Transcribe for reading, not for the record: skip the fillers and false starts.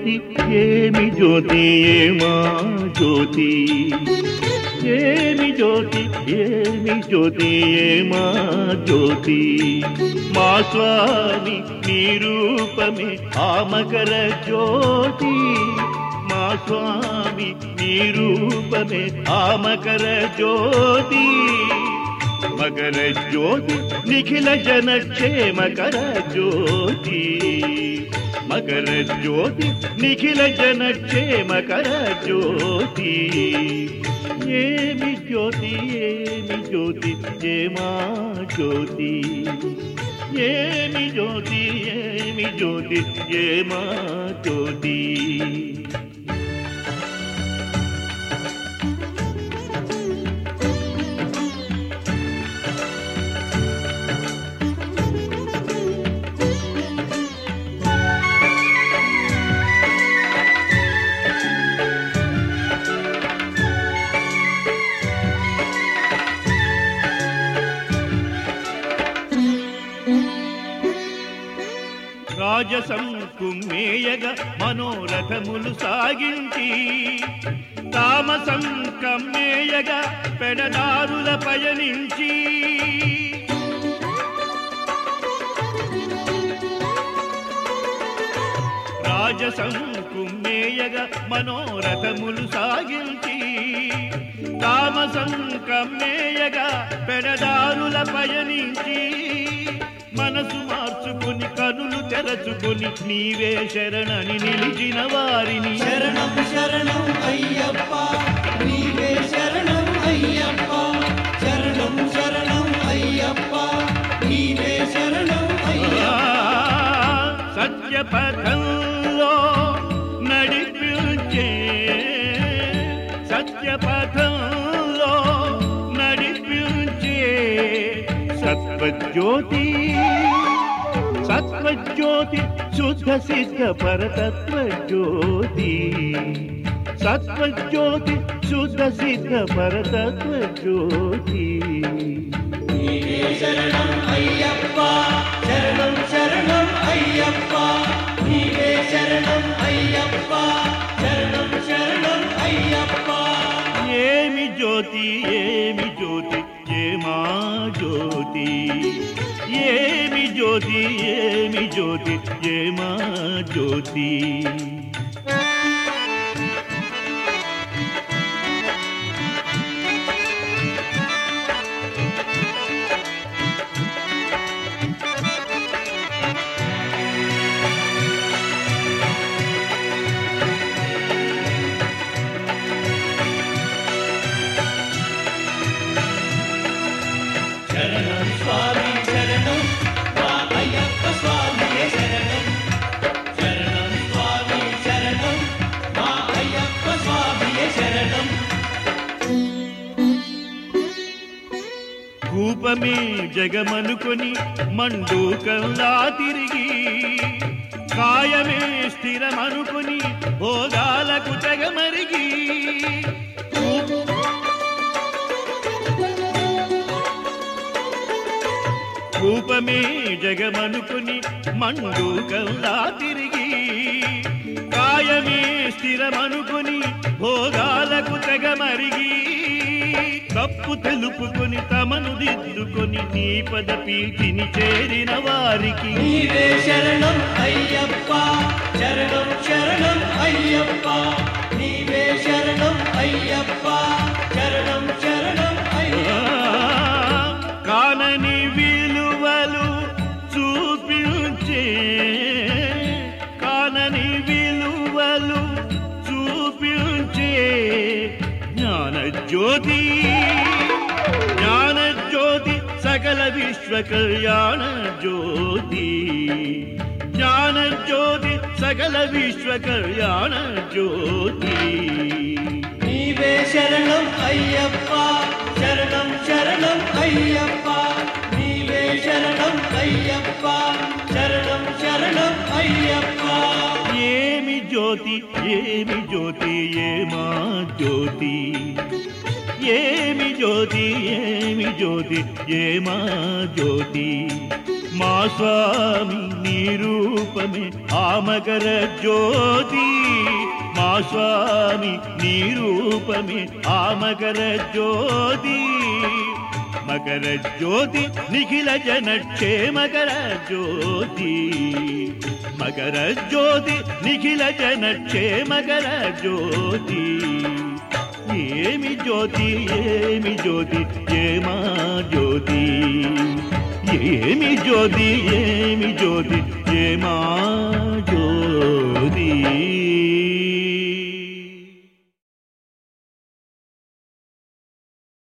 జ్యోతి ఏమి జ్యోతి ఏమా జ్యోతి ఏమి జ్యోతి ఏమి జ్యోతి ఏమా జ్యోతి మా స్వామి నీ రూపమే ఆ మకర జ్యోతి మా స్వామి నీ రూపమే ఆ మకర జ్యోతి మకర జ్యోతి నిఖిల జన క్షేమకర జ్యోతి మకర జ్యోతి నిఖిల జన క్షేమకర జ్యోతి ఏమి జ్యోతి ఏమి జ్యోతి ఏమా జ్యోతి ఏమి జ్యోతి ఏమి జ్యోతి ఏమా జ్యోతి రాజసం కుమ్మేయగా మనోరథములు సాగించి తామసం కమ్మేయగా పెడదారుల పయనించి రాజసం కుమ్మేయగా మనోరథములు సాగించి తామసం కమ్మేయగా పెడదారుల పయనించి మనసు మార్చుకుని కనులు తెరచుకుని నీవే శరణని నిలిచిన వారిని శరణం శరణం అయ్యప్ప నీవే శరణం అయ్యప్ప శరణం శరణం అయ్యప్ప నీవే శరణం అయ్యప్ప సత్యపథంలో నడిపించే సత్యపథంలో నడిపించే సత్వజ్యోతి సత్వజ్యోతి శుద్ధ సిద్ధ పరతత్వ జ్యోతి సత్వజ్యోతి శుద్ధ సిద్ధ పరతత్వ జ్యోతి నీవే శరణం అయ్యప్ప శరణం శరణం అయ్యప్ప నీవే శరణం అయ్యప్ప శరణం శరణం అయ్యప్ప ఏమి జ్యోతి ఏమి జ్యోతి ఏమా జ్యోతి ఏమి జ్యోతి ఏమి జ్యోతి ఏమా జ్యోతి శరణం స్వామి శరణం మా అయ్యప్ప స్వామియే శరణం శరణం స్వామి శరణం మా అయ్యప్ప స్వామియే శరణం కూపమే జగమనుకొని మండూకంలా తిరిగి కాయమే స్థిరమనుకొని భోగాలకు తెగమరిగి రూపమే జగమనుకుని మండూకంలా తిరిగి కాయమే స్థిరమనుకుని భోగాలకు తెగమరిగి తప్పు తెలుపుకొని తమను దిద్దుకొని నీ పద పీఠిని చేరిన వారికి నీవే శరణం అయ్యప్ప శరణం శరణం అయ్యప్ప నీవే శరణం అయ్యప్ప శరణం శరణం అయ్యప్ప కానని విలువలు చూపించే కానని విలువలు చూపించే జ్ఞానజ్యోతి జ్ఞానజ్యోతి సకల విశ్వ కళ్యాణ జ్యోతి జ్ఞానజ్యోతి సకల విశ్వ కళ్యాణ జ్యోతి నీవే శరణం అయ్యప్ప శరణం శరణం అయ్యప్ప నీవే శరణం అయ్యప్ప శరణం శరణం అయ్యప్ప ఏమి జ్యోతి ఏమి జ్యోతి ఏమా జ్యోతి ఏమి జ్యోతి ఏమి జ్యోతి ఏమా జ్యోతి మా స్వామి నీ రూపమే ఆ మకర జ్యోతి మా స్వామి నీ రూపమే ఆ మకర జ్యోతి మకర జ్యోతి నిఖిల జన క్షేమకర జ్యోతి మకర జ్యోతి నిఖిల జన క్షేమకర జ్యోతి ఏమి జ్యోతి ఏమి జ్యోతి ఏమా జ్యోతి ఏమి జ్యోతి ఏమి జ్యోతి ఏమా